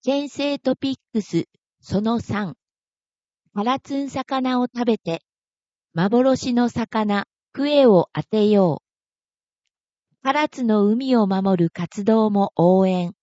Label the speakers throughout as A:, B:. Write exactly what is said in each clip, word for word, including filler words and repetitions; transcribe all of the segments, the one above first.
A: チェンセイトピックスそのさん。カラツン魚を食べて、幻の魚、クエを当てよう。唐津の海を守る活動も応援。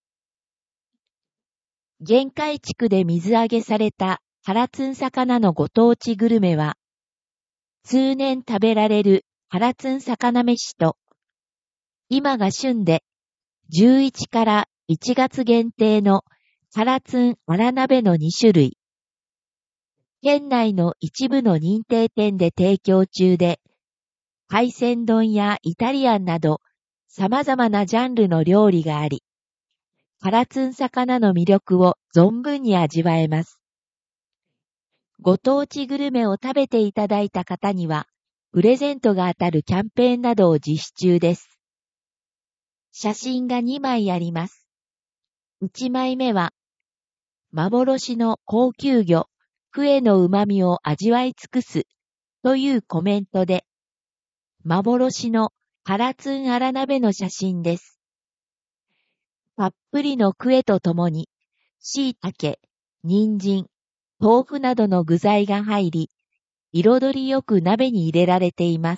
A: 玄海地区で水揚げされた唐津魚のご当地グルメは、通年食べられる唐津魚飯と、今が旬でじゅういちからいちがつ限定の唐津荒鍋のに種類。県内の一部の認定店で提供中で、海鮮丼やイタリアンなど様々なジャンルの料理があり、唐津魚の魅力を存分に味わえます。ご当地グルメを食べていただいた方には、プレゼントが当たるキャンペーンなどを実施中です。写真がにまいあります。いちまいめは、幻の高級魚、クエの旨味を味わい尽くすというコメントで、幻の唐津荒鍋の写真です。たっぷりのクエとともに、椎茸、人参、豆腐などの具材が入り、彩りよく鍋に入れられています。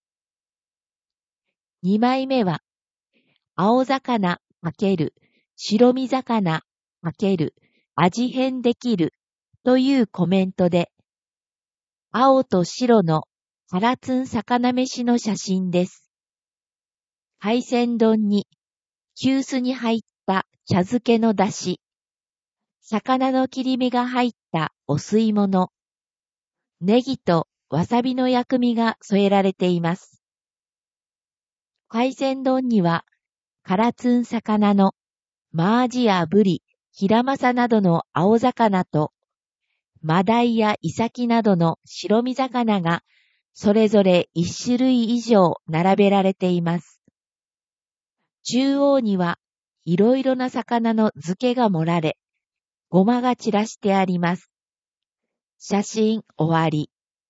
A: にまいめは、青魚×白身魚×味変できるというコメントで、青と白の唐津魚飯の写真です。海鮮丼に、急須に入った茶漬けの出汁、魚の切り身が入ったお吸い物、ネギとわさびの薬味が添えられています。海鮮丼には、唐津魚のマアジやブリ、ヒラマサなどの青魚と、マダイやイサキなどの白身魚がそれぞれいち種類以上並べられています。中央にはいろいろな魚の漬けが盛られ、ごまが散らしてあります。写真終わり。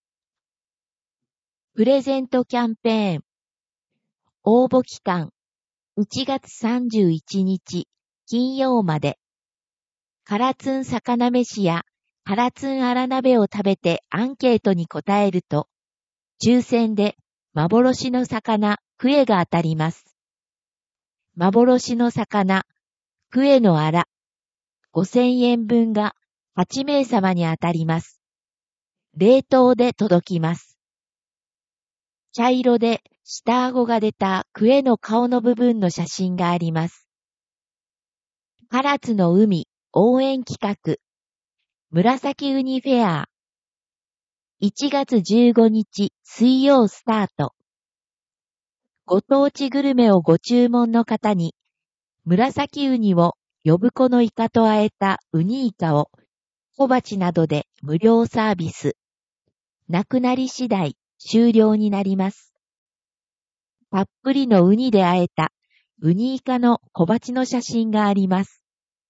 A: プレゼントキャンペーン。応募期間いちがつさんじゅういちにち金曜まで。唐津魚飯や唐津荒鍋を食べてアンケートに答えると、抽選で幻の魚クエが当たります。幻の魚クエのアラごせんえんぶんがはちめいさまに当たります。冷凍で届きます。茶色で下顎が出たクエの顔の部分の写真があります。唐津の海応援企画紫ウニフェアいちがつじゅうごにち水曜スタート。ご当地グルメをご注文の方に紫ウニを呼子のイカと和えたウニイカを小鉢などで無料サービス。なくなり次第終了になります。たっぷりのウニで和えたウニイカの小鉢の写真があります。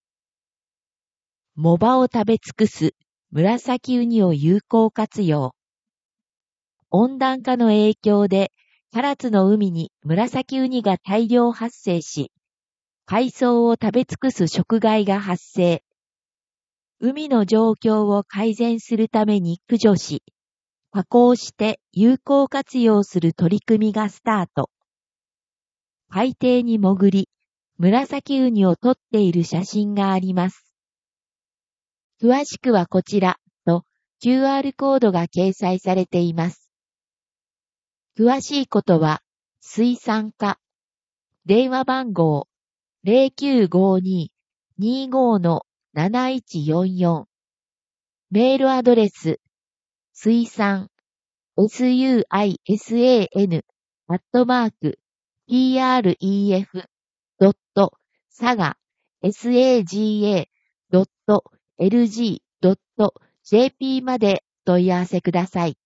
A: 藻場を食べ尽くす紫ウニを有効活用。温暖化の影響で唐津の海に紫ウニが大量発生し、海藻を食べ尽くす食害が発生。海の状況を改善するために駆除し、加工して有効活用する取り組みがスタート。海底に潜り、紫ウニを撮っている写真があります。詳しくはこちらと キューアール コードが掲載されています。詳しいことは水産課電話番号 ゼロきゅうごに にーご のなないちよんよん メールアドレス水産 スユーアイエスエーエヌ アットマーク ピーアールイーエフ ドット サガ サガ ドット エルジー ドット ジェーピー まで問い合わせください。